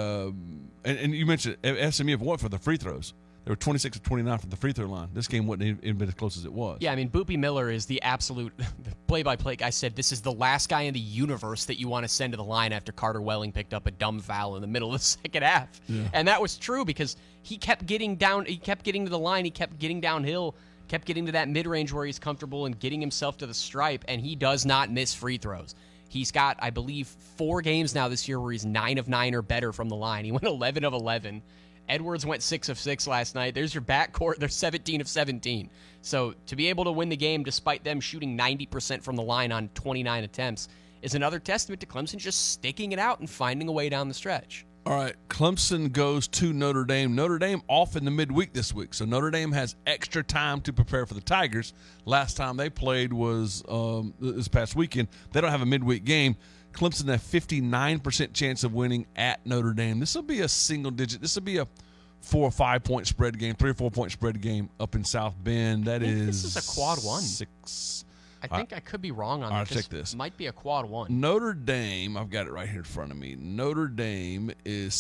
you mentioned SMU have won for the free throws. They were 26 of 29 from the free throw line. This game wouldn't even been as close as it was. Yeah, I mean, Boopy Miller is the absolute play-by-play guy. Said this is the last guy in the universe that you want to send to the line after Carter Welling picked up a dumb foul in the middle of the second half. Yeah. And that was true because he kept getting down. He kept getting to the line. He kept getting downhill, kept getting to that mid-range where he's comfortable and getting himself to the stripe, and he does not miss free throws. He's got, I believe, 4 games now this year where he's 9 of 9 or better from the line. He went 11 of 11. Edwards went 6 of 6 last night. There's your backcourt. They're 17 of 17. So to be able to win the game despite them shooting 90% from the line on 29 attempts is another testament to Clemson just sticking it out and finding a way down the stretch. All right, Clemson goes to Notre Dame. Notre Dame off in the midweek this week, so Notre Dame has extra time to prepare for the Tigers. Last time they played was this past weekend. They don't have a midweek game. Clemson a 59% chance of winning at Notre Dame. This will be a single digit. This will be a 4 or 5 point spread game, 3 or 4 point spread game up in South Bend. This is a quad 1. 6. I think I could be wrong on that. All right, check this. Might be a quad 1. Notre Dame, I've got it right here in front of me. Notre Dame is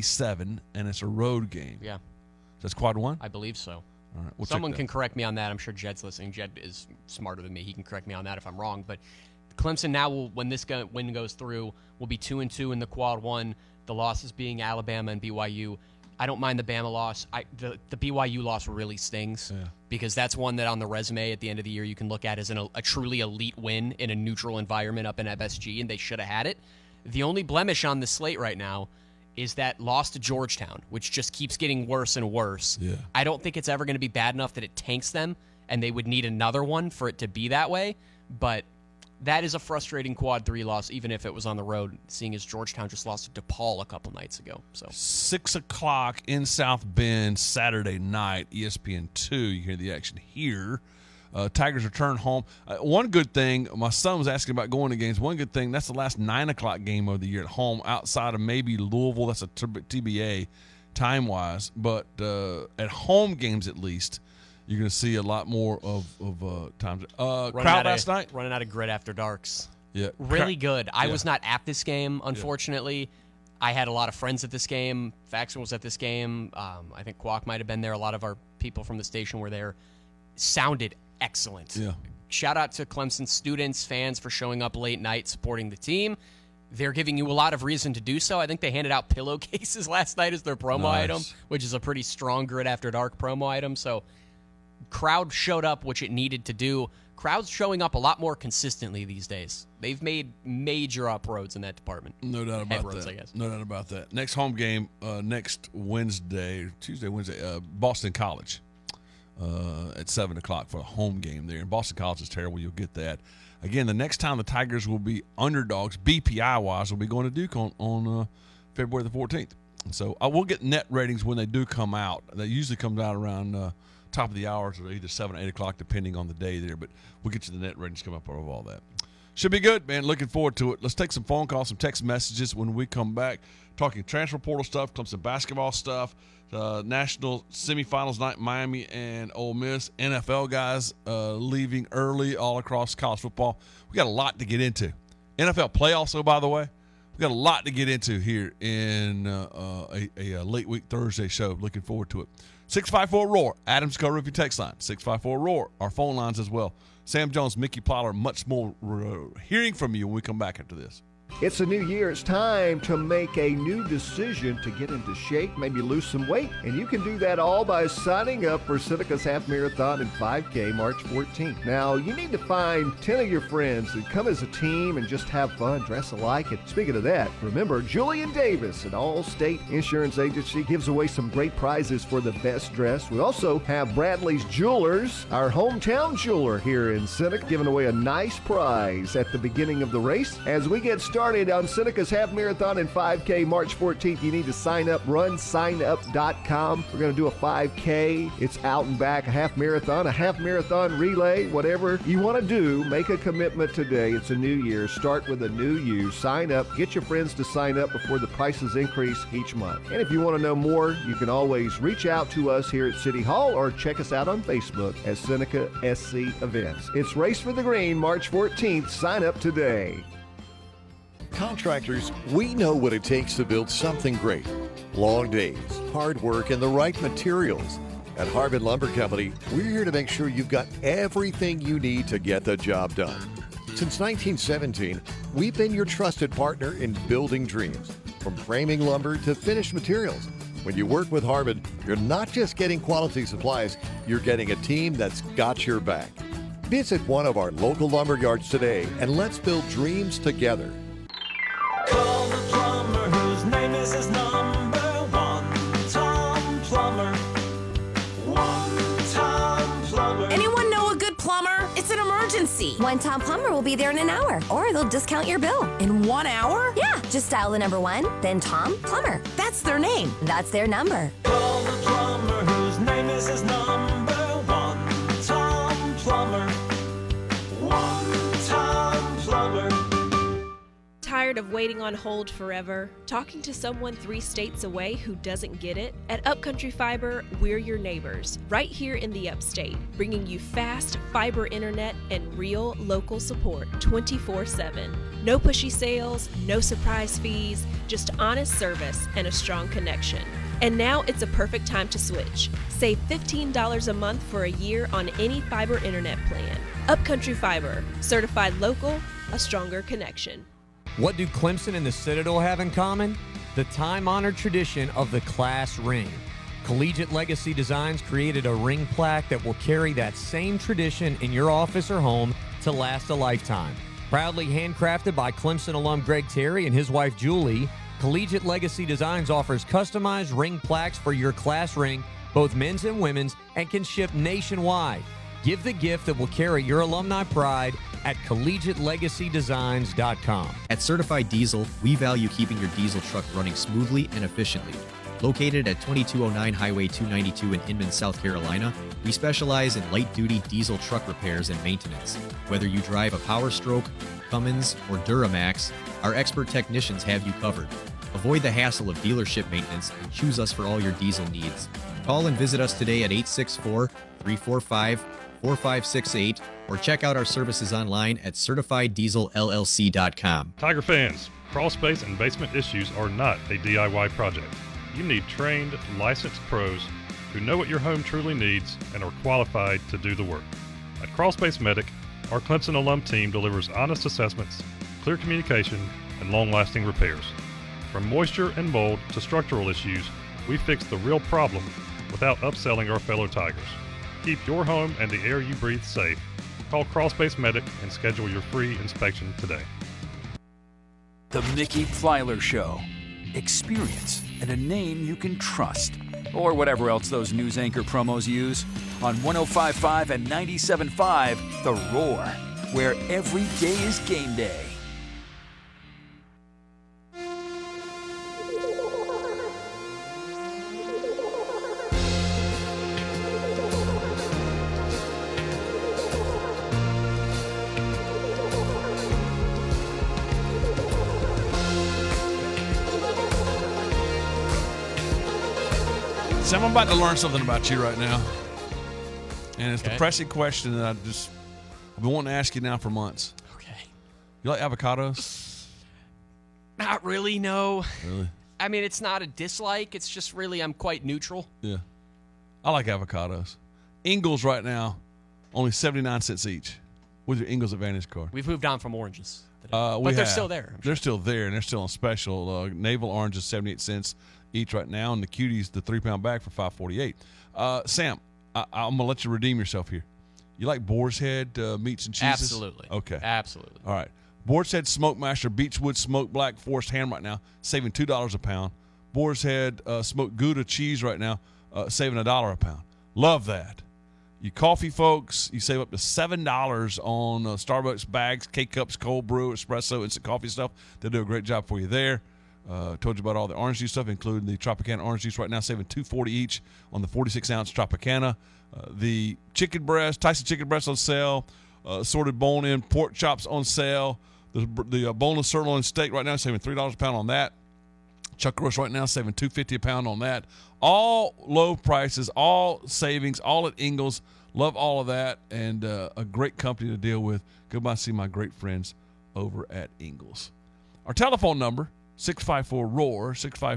67, and it's a road game. Yeah. That's quad 1? I believe so. All right, we'll Someone can correct me on that. I'm sure Jed's listening. Jed is smarter than me. He can correct me on that if I'm wrong. But Clemson now will, when this win goes through, will be 2-2 in the quad 1. The losses being Alabama and BYU. I don't mind the Bama loss. The BYU loss really stings because that's one that on the resume at the end of the year you can look at as a truly elite win in a neutral environment up in FSG, and they should have had it. The only blemish on the slate right now is that loss to Georgetown, which just keeps getting worse and worse. Yeah. I don't think it's ever going to be bad enough that it tanks them, and they would need another one for it to be that way, but that is a frustrating quad 3 loss, even if it was on the road, seeing as Georgetown just lost to DePaul a couple nights ago. So 6 o'clock in South Bend, Saturday night, ESPN2. You hear the action here. Tigers return home. One good thing, my son was asking about going to games. One good thing, that's the last 9 o'clock game of the year at home, outside of maybe Louisville. That's a TBA time-wise. But at home games, at least, you're going to see a lot more of times. Crowd last night? Running out of grid after darks. Yeah. Really good. I was not at this game, unfortunately. I had a lot of friends at this game. Faxon was at this game. I think Kwok might have been there. A lot of our people from the station were there. Sounded excellent. Yeah. Shout out to Clemson students, fans for showing up late night supporting the team. They're giving you a lot of reason to do so. I think they handed out pillowcases last night as their promo item, which is a pretty strong Grid After Dark promo item. So crowd showed up, which it needed to do. Crowd's showing up a lot more consistently these days. They've made major uploads in that department. No doubt about Headroads, that. I guess. No doubt about that. Next home game next Wednesday, Boston College at 7 o'clock for a home game there. And Boston College is terrible. You'll get that. Again, the next time the Tigers will be underdogs, BPI-wise, will be going to Duke on February the 14th. So I will get net ratings when they do come out. They usually come out around top of the hour, so either 7 or 8 o'clock, depending on the day there. But we'll get you the net ratings come up over all that. Should be good, man. Looking forward to it. Let's take some phone calls, some text messages when we come back. Talking transfer portal stuff, some basketball stuff, national semifinals night, Miami and Ole Miss. NFL guys leaving early all across college football. We got a lot to get into. NFL playoffs, though, by the way. We got a lot to get into here in a late week Thursday show. Looking forward to it. 654-ROAR, Adams Go Roof text line. 654-ROAR, our phone lines as well. Sam Jones, Mickey Plyler, much more hearing from you when we come back after this. It's a new year. It's time to make a new decision to get into shape, maybe lose some weight. And you can do that all by signing up for Seneca's Half Marathon and 5K March 14th. Now, you need to find 10 of your friends and come as a team and just have fun, dress alike. And speaking of that, remember, Julian Davis, an Allstate insurance agency, gives away some great prizes for the best dressed. We also have Bradley's Jewelers, our hometown jeweler here in Seneca, giving away a nice prize at the beginning of the race. As we get started on Seneca's Half Marathon and 5K March 14th, you need to sign up, runsignup.com. We're going to do a 5K. It's out and back, a half marathon relay, whatever you want to do. Make a commitment today. It's a new year. Start with a new you. Sign up. Get your friends to sign up before the prices increase each month. And if you want to know more, you can always reach out to us here at City Hall or check us out on Facebook at Seneca SC Events. It's Race for the Green, March 14th. Sign up today. Contractors, we know what it takes to build something great. Long days, hard work, and the right materials. At Harbin Lumber Company, we're here to make sure you've got everything you need to get the job done. Since 1917, we've been your trusted partner in building dreams, from framing lumber to finished materials. When you work with Harbin, you're not just getting quality supplies, you're getting a team that's got your back. Visit one of our local lumber yards today and let's build dreams together. Call the plumber whose name is his number one. Tom Plumber. One Tom Plumber. Anyone know a good plumber? It's an emergency. One Tom Plumber will be there in an hour, or they'll discount your bill. In 1 hour? Yeah, just dial the number 1, then Tom Plumber. That's their name. That's their number. Call the plumber whose name is his number one. Tom Plumber. One Tom Plumber. Tired of waiting on hold forever? Talking to someone 3 states away who doesn't get it? At Upcountry Fiber, we're your neighbors, right here in the upstate, bringing you fast fiber internet and real local support 24/7. No pushy sales, no surprise fees, just honest service and a strong connection. And now it's a perfect time to switch. Save $15 a month for a year on any fiber internet plan. Upcountry Fiber, certified local, a stronger connection. What do Clemson and the Citadel have in common? The time-honored tradition of the class ring. Collegiate Legacy Designs created a ring plaque that will carry that same tradition in your office or home to last a lifetime. Proudly handcrafted by Clemson alum Greg Terry and his wife Julie, Collegiate Legacy Designs offers customized ring plaques for your class ring, both men's and women's, and can ship nationwide. Give the gift that will carry your alumni pride at collegiatelegacydesigns.com. At Certified Diesel, we value keeping your diesel truck running smoothly and efficiently. Located at 2209 Highway 292 in Inman, South Carolina, we specialize in light-duty diesel truck repairs and maintenance. Whether you drive a Power Stroke, Cummins, or Duramax, our expert technicians have you covered. Avoid the hassle of dealership maintenance and choose us for all your diesel needs. Call and visit us today at 864-345-5555 888-458-4568 or check out our services online at CertifiedDieselLLC.com. Tiger fans, crawl space and basement issues are not a DIY project. You need trained, licensed pros who know what your home truly needs and are qualified to do the work. At Crawl Space Medic, our Clemson alum team delivers honest assessments, clear communication, and long-lasting repairs. From moisture and mold to structural issues, we fix the real problem without upselling our fellow Tigers. Keep your home and the air you breathe safe. Call Crawl Space Medic and schedule your free inspection today. The Mickey Plyler Show. Experience and a name you can trust. Or whatever else those news anchor promos use. On 105.5 and 97.5, The Roar, where every day is game day. Sam, I'm about to learn something about you right now. And it's the pressing question that I've been wanting to ask you now for months. Okay. You like avocados? Not really, no. Really? I mean, it's not a dislike. It's just really I'm quite neutral. Yeah. I like avocados. Ingles right now, only 79 cents each with your Ingles Advantage card. We've moved on from oranges. But they're still there. They're still there, and they're still on special. Navel orange is 78 cents each right now, and the cuties, the 3-pound bag for $5.48. Sam, I'm going to let you redeem yourself here. You like Boar's Head meats and cheeses? Absolutely. Okay. Absolutely. All right. Boar's Head Smoke Master Beechwood Smoked Black Forest Ham right now, saving $2 a pound. Boar's Head Smoked Gouda Cheese right now, saving $1 a pound. Love that. You coffee folks, you save up to $7 on Starbucks bags, K-Cups, cold brew, espresso, instant coffee stuff. They'll do a great job for you there. Told you about all the orange juice stuff, including the Tropicana orange juice right now, saving $2.40 each on the 46-ounce Tropicana. The chicken breast, Tyson chicken breast on sale. Assorted bone-in pork chops on sale. The boneless sirloin steak right now, saving $3 a pound on that. Chuck roast right now, saving $2.50 a pound on that. All low prices, all savings, all at Ingles. Love all of that, and a great company to deal with. Go by and see my great friends over at Ingles. Our telephone number, 654-ROAR,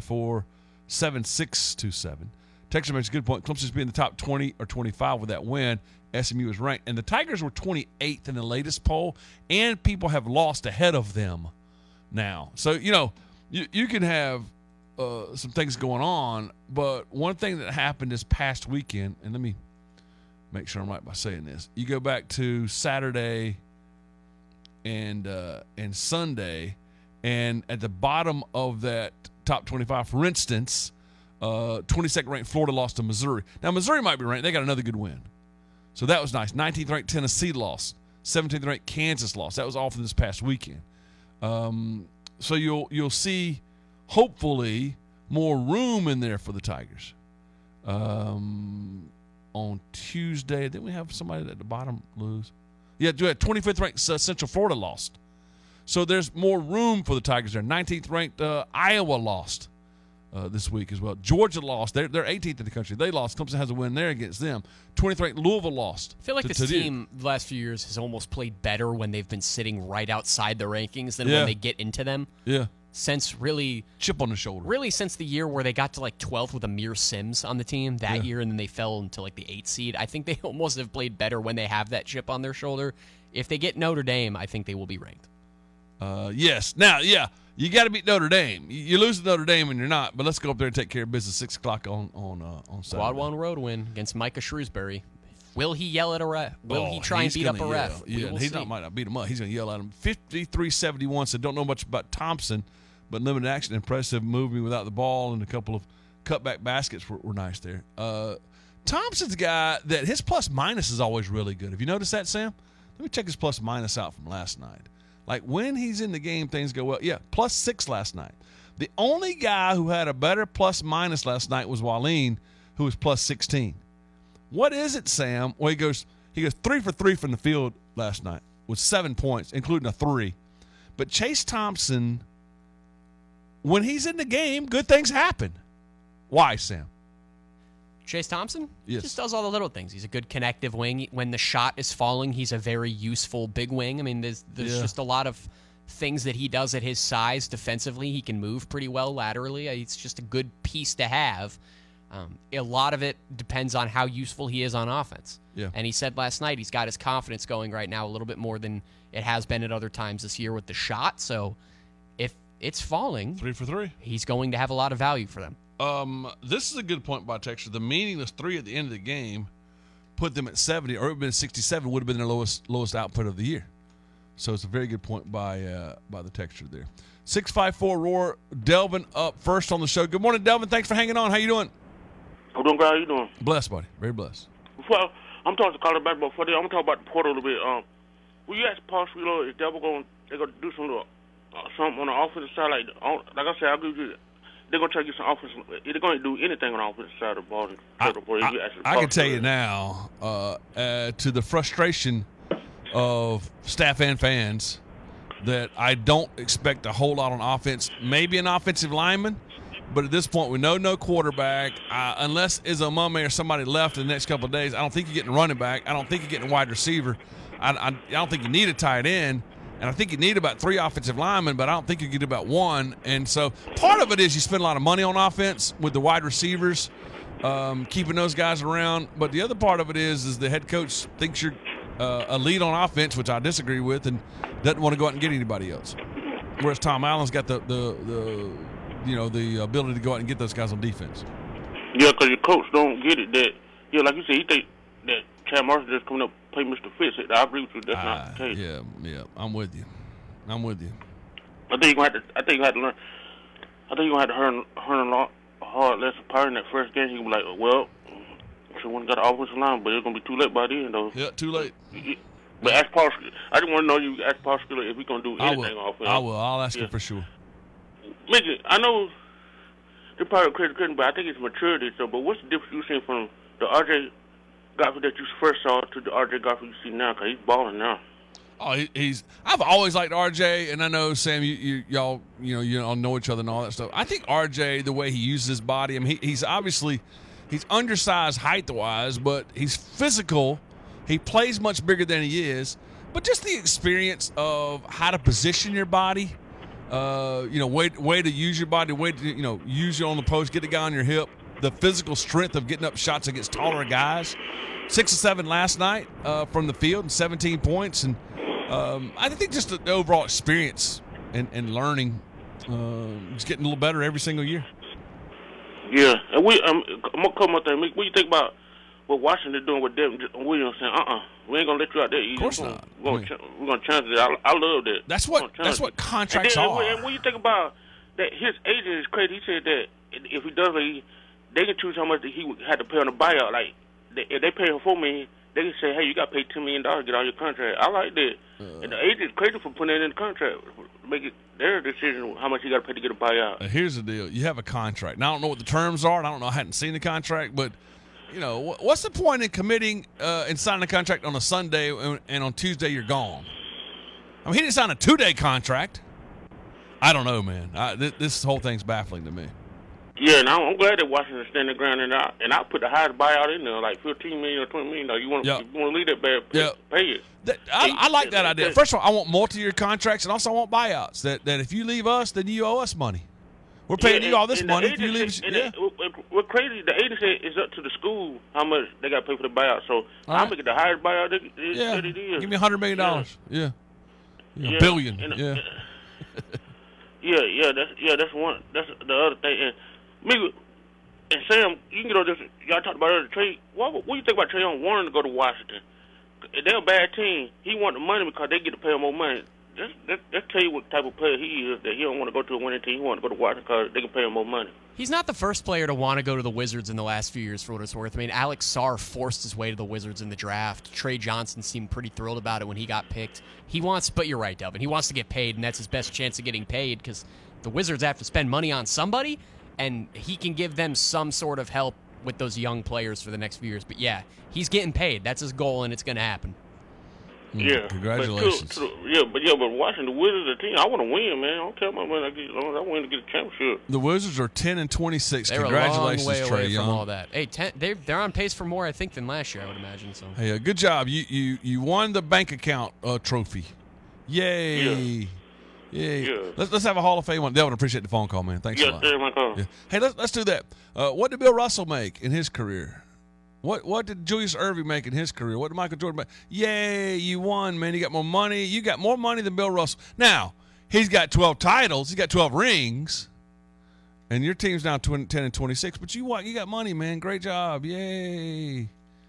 654-7627. Texture makes a good point. Clemson's being in the top 20 or 25 with that win. SMU is ranked. And the Tigers were 28th in the latest poll, and people have lost ahead of them now. So, you can have some things going on, but one thing that happened this past weekend, and let me make sure I'm right by saying this. You go back to Saturday and Sunday, and at the bottom of that top 25, for instance, 22nd ranked Florida lost to Missouri. Now, Missouri might be ranked. They got another good win. So that was nice. 19th ranked Tennessee lost. 17th ranked Kansas lost. That was all from this past weekend. So you'll see, hopefully, more room in there for the Tigers. On Tuesday, didn't we have somebody at the bottom lose? Yeah, 25th ranked Central Florida lost. So there's more room for the Tigers there. 19th ranked Iowa lost this week as well. Georgia lost. They're 18th in the country. They lost. Clemson has a win there against them. 20th ranked Louisville lost. I feel like this team the last few years has almost played better when they've been sitting right outside the rankings than when they get into them. Yeah. Since really chip on the shoulder. Really since the year where they got to like 12th with Amir Sims on the team that year, and then they fell into like the 8th seed. I think they almost have played better when they have that chip on their shoulder. If they get Notre Dame, I think they will be ranked. Yes. Now, you got to beat Notre Dame. You lose to Notre Dame and you're not, but let's go up there and take care of business 6 o'clock on Saturday. Squad 1 road win against Micah Shrewsbury. Will he yell at a ref? Will he try and beat up a ref? Yeah, might not beat him up. He's going to yell at him. 53-71, so don't know much about Thompson, but limited action, impressive moving without the ball, and a couple of cutback baskets were nice there. Thompson's a guy that his plus-minus is always really good. Have you noticed that, Sam? Let me check his plus-minus out from last night. Like, when he's in the game, things go well. Yeah, +6 last night. The only guy who had a better plus-minus last night was Wallin, who was +16. What is it, Sam? Well, he goes 3 for 3 from the field last night with 7 points, including a 3. But Chase Thompson, when he's in the game, good things happen. Why, Sam? Chase Thompson? Yes. Just does all the little things. He's a good connective wing. When the shot is falling, he's a very useful big wing. I mean, there's just a lot of things that he does at his size defensively. He can move pretty well laterally. It's just a good piece to have. A lot of it depends on how useful he is on offense. Yeah. And he said last night he's got his confidence going right now a little bit more than it has been at other times this year with the shot. So if it's falling, 3 for 3, he's going to have a lot of value for them. This is a good point by Texas. The meaningless 3 at the end of the game put them at 70, or it would have been 67, would have been their lowest output of the year. So it's a very good point by the texture there. 654 Roar, Delvin up first on the show. Good morning, Delvin. Thanks for hanging on. How you doing? I'm doing great. How you doing? Blessed, buddy. Very blessed. Well, I'm talking to college basketball for I'm going to talk about the portal a little bit. Will you ask Paul Spilo if they're going to do something on the offensive side? Like I said, I'll give you. They're going to try to get some offense. They're going to do anything on the offensive side of the ball. I can tell you now, to the frustration of staff and fans, that I don't expect a whole lot on offense. Maybe an offensive lineman, but at this point we know no quarterback. Unless Izomame or somebody left in the next couple of days, I don't think you're getting a running back. I don't think you're getting a wide receiver. I don't think you need a tight end. And I think you need about 3 offensive linemen, but I don't think you get about 1. And so part of it is you spend a lot of money on offense with the wide receivers, keeping those guys around. But the other part of it is the head coach thinks you're a lead on offense, which I disagree with, and doesn't want to go out and get anybody else. Whereas Tom Allen's got the ability to go out and get those guys on defense. Yeah, because your coach don't get it that, like you said, he think that Chad Marshall just coming up play Mr. Fitz. I agree with you. That's not the case. Yeah, I'm with you. I think you have to learn. I think you have to learn a hard lesson. Probably in that first game, you can be like, well, someone got an offensive line, but it's gonna be too late by then, though. Yeah, too late. But ask Paul. I just want to know you ask Paul Spiller if he's gonna do anything on offense. I will. I'll ask him for sure. Mickey, I know they're probably critical, but I think it's maturity. So, but what's the difference you seen from the R.J. Godfrey that you first saw to the R.J. Godfrey you see now? Because he's balling now. Oh, I've always liked RJ, and I know Sam, y'all know each other and all that stuff. I think RJ, the way he uses his body, I mean, he's undersized height-wise, but he's physical. He plays much bigger than he is, but just the experience of how to position your body, way to use your body, way to use you on the post, get the guy on your hip, the physical strength of getting up shots against taller guys. 6 of 7 last night from the field and 17 points, and I think just the overall experience and learning is getting a little better every single year. Yeah, and I'm gonna come up there. What do you think about what Washington doing with Devin Williams saying, we ain't gonna let you out there. Of course not. We're gonna chance it. I love that. That's what contracts are. And what do you think about that? His agent is crazy. He said that if he does, they can choose how much he had to pay on the buyout. Like if they pay him $4 million, they can say, hey, you got to pay $10 million to get out your contract. I like that. And the agent's crazy for putting it in the contract. Make it their decision how much you got to pay to get a buyout. Here's the deal. You have a contract. Now, I don't know what the terms are. And I don't know. I hadn't seen the contract. But, what's the point in committing and signing a contract on a Sunday and on Tuesday you're gone? I mean, he didn't sign a 2-day contract. I don't know, man. This whole thing's baffling to me. Yeah, and I'm glad that Washington stand their ground, and I put the highest buyout in there, like $15 million or $20 million. You want to leave that bad, pay it. I like that idea. First of all, I want multi-year contracts, and also I want buyouts. That if you leave us, then you owe us money. We're paying you all this money. If you leave us, what's crazy, the agency is up to the school how much they got to pay for the buyout. So I'll make it the highest buyout that it is. Give me $100 million. Yeah. $1 billion. That's one. That's the other thing. And me and Sam, you can get on this. Y'all talked about the trade. What do you think about Trayon wanting to go to Washington? They're a bad team. He want the money because they get to pay him more money. Just tell you what type of player he is. That he don't want to go to a winning team. He want to go to Washington because they can pay him more money. He's not the first player to want to go to the Wizards in the last few years, for what it's worth. I mean, Alex Sarr forced his way to the Wizards in the draft. Trey Johnson seemed pretty thrilled about it when he got picked. But you're right, Delvin. He wants to get paid, and that's his best chance of getting paid because the Wizards have to spend money on somebody, and he can give them some sort of help with those young players for the next few years. But, yeah, he's getting paid. That's his goal, and it's going to happen. Yeah. Congratulations. But watching the Wizards, the team, I want to win, man. I don't care about when I get. As long as I win to get a championship. The Wizards are 10-26. They're Congratulations, a long way Trey away Young. from all that. Hey, they're on pace for more, I think, than last year. I would imagine. So. Hey, good job. You won the bank account trophy. Yay! Yeah. Let's have a Hall of Fame one. Delvin, appreciate the phone call, man. Thanks a lot. My call. Yeah. Hey, let's do that. What did Bill Russell make in his career? What did Julius Erving make in his career? What did Michael Jordan make? Yay, you won, man. You got more money. You got more money than Bill Russell. Now, he's got 12 titles. He's got 12 rings. And your team's now 10-26. But you got money, man. Great job. Yay.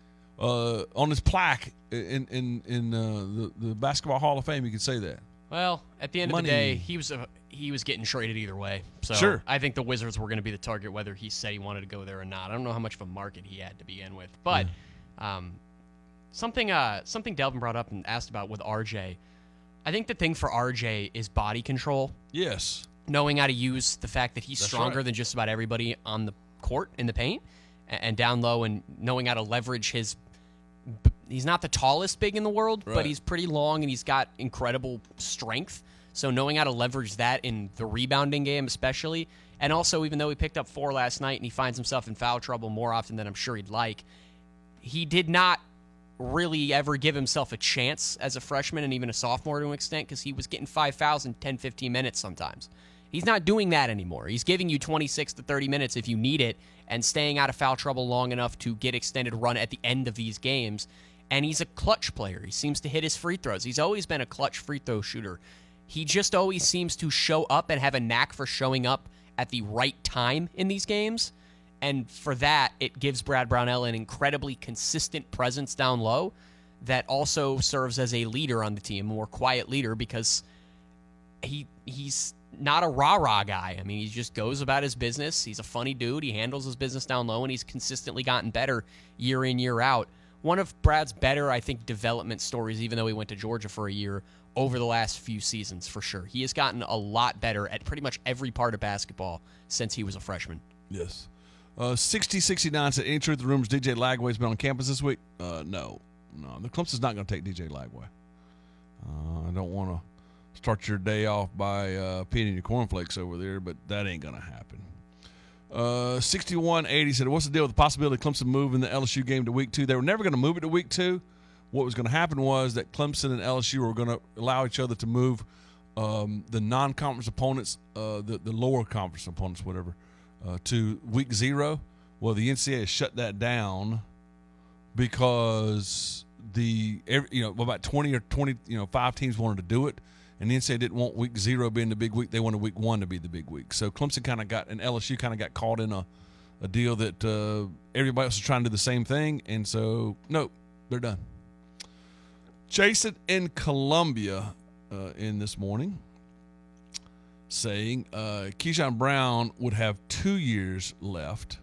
On his plaque in the Basketball Hall of Fame, you could say that. Well, at the end of the day, he was getting traded either way. So sure. I think the Wizards were going to be the target, whether he said he wanted to go there or not. I don't know how much of a market he had to begin with. But something Delvin brought up and asked about with RJ, I think the thing for RJ is body control. Yes. Knowing how to use the fact that he's That's stronger right. than just about everybody on the court in the paint and down low, and knowing how to leverage his – he's not the tallest big in the world, Right. but he's pretty long and he's got incredible strength. So knowing how to leverage that in the rebounding game especially, and also even though he picked up 4 last night and he finds himself in foul trouble more often than I'm sure he'd like, he did not really ever give himself a chance as a freshman and even a sophomore to an extent because he was getting 5 fouls in 10, 15 minutes sometimes. He's not doing that anymore. He's giving you 26 to 30 minutes if you need it and staying out of foul trouble long enough to get extended run at the end of these games. And he's a clutch player. He seems to hit his free throws. He's always been a clutch free throw shooter. He just always seems to show up and have a knack for showing up at the right time in these games. And for that, it gives Brad Brownell an incredibly consistent presence down low that also serves as a leader on the team, a more quiet leader, because he's not a rah-rah guy. I mean, he just goes about his business. He's a funny dude. He handles his business down low, and he's consistently gotten better year in, year out. One of Brad's better, I think, development stories, even though he went to Georgia for a year, over the last few seasons, for sure. He has gotten a lot better at pretty much every part of basketball since he was a freshman. Yes. 6069 said, any truth the rumors DJ Lagway's been on campus this week? No. The Clemson's not going to take DJ Lagway. I don't want to start your day off by peeing your cornflakes over there, but that ain't going to happen. 6180 said, what's the deal with the possibility of Clemson moving the LSU game to week 2? They were never going to move it to week 2. What was going to happen was that Clemson and LSU were going to allow each other to move the non-conference opponents, the lower conference opponents, whatever, to week 0. Well, the NCAA shut that down because about 20 or 25 teams wanted to do it. And the NCAA didn't want week 0 being the big week. They wanted week 1 to be the big week. So Clemson and LSU kind of got caught in a deal that everybody else was trying to do the same thing. And so, nope, they're done. Jason in Columbia in this morning saying Keyshawn Brown would have 2 years left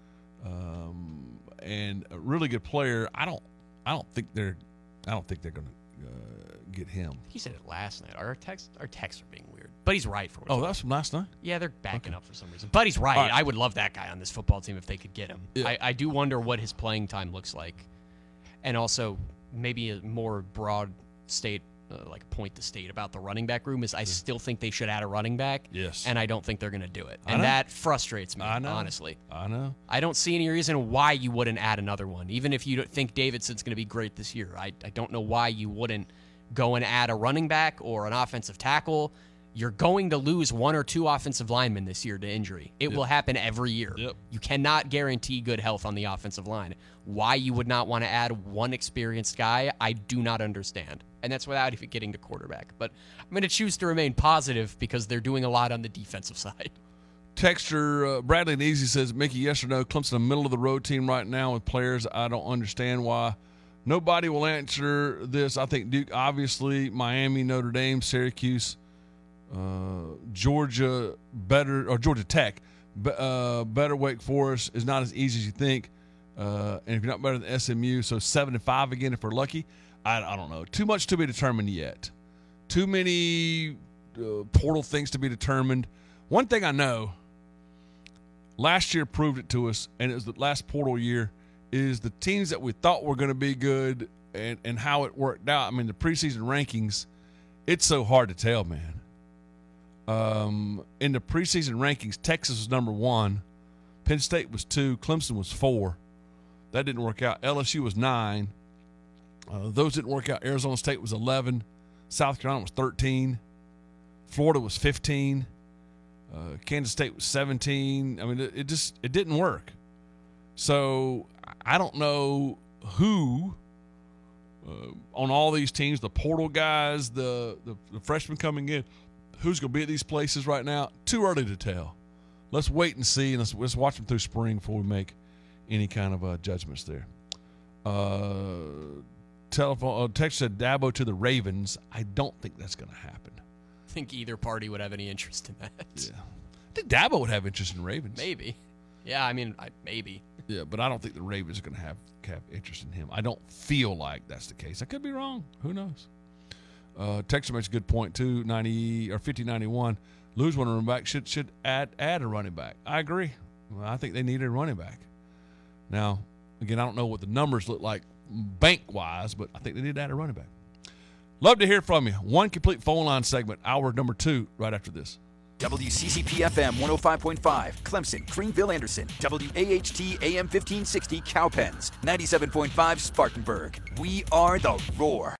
and a really good player. I don't think they're going to get him. He said it last night. Our texts are being weird. But he's right for what Oh, that's from last night? Yeah, they're backing up for some reason. But he's right. All right. I would love that guy on this football team if they could get him. Yeah. I do wonder what his playing time looks like. And also maybe a more broad state, like point to state about the running back room is I still think they should add a running back. Yes. And I don't think they're going to do it. I And know. that frustrates me, I know. honestly. I know. I don't see any reason why you wouldn't add another one, even if you don't think Davidson's going to be great this year. I don't know why you wouldn't go and add a running back or an offensive tackle. You're going to lose 1 or 2 offensive linemen this year to injury. It will happen every year. Yep. You cannot guarantee good health on the offensive line. Why you would not want to add one experienced guy, I do not understand. And that's without even getting to quarterback. But I'm going to choose to remain positive because they're doing a lot on the defensive side. Texter Bradley and Easy says, Mickey, yes or no, Clemson a middle-of-the-road team right now with players. I don't understand why. Nobody will answer this. I think Duke, obviously, Miami, Notre Dame, Syracuse, Georgia Tech, better. Wake Forest is not as easy as you think. And if you're not better than SMU, so 7-5 again if we're lucky. I don't know. Too much to be determined yet. Too many portal things to be determined. One thing I know, last year proved it to us, and it was the last portal year, is the teams that we thought were going to be good and how it worked out. I mean, the preseason rankings, it's so hard to tell, man. In the preseason rankings, Texas was number 1, Penn State was 2, Clemson was 4. That didn't work out. LSU was 9. Those didn't work out. Arizona State was 11. South Carolina was 13. Florida was 15. Kansas State was 17. I mean, it didn't work. So I don't know who on all these teams, the portal guys, the freshmen coming in, who's going to be at these places right now. Too early to tell. Let's wait and see, and let's watch them through spring before we make any kind of judgments there. Text said Dabo to the Ravens. I don't think that's going to happen. I think either party would have any interest in that. Yeah. I think Dabo would have interest in Ravens. Maybe. Yeah, I mean, maybe. Yeah, but I don't think the Ravens are going to have interest in him. I don't feel like that's the case. I could be wrong. Who knows? Texter makes a good point, too. 50-91. Lose one running back should add a running back. I agree. Well, I think they needed a running back. Now, again, I don't know what the numbers look like bank-wise, but I think they need to add a running back. Love to hear from you. One complete phone line segment, hour number 2, right after this. WCCP-FM 105.5, Clemson, Greenville, Anderson. WAHT AM 1560, Cowpens. 97.5, Spartanburg. We are the Roar.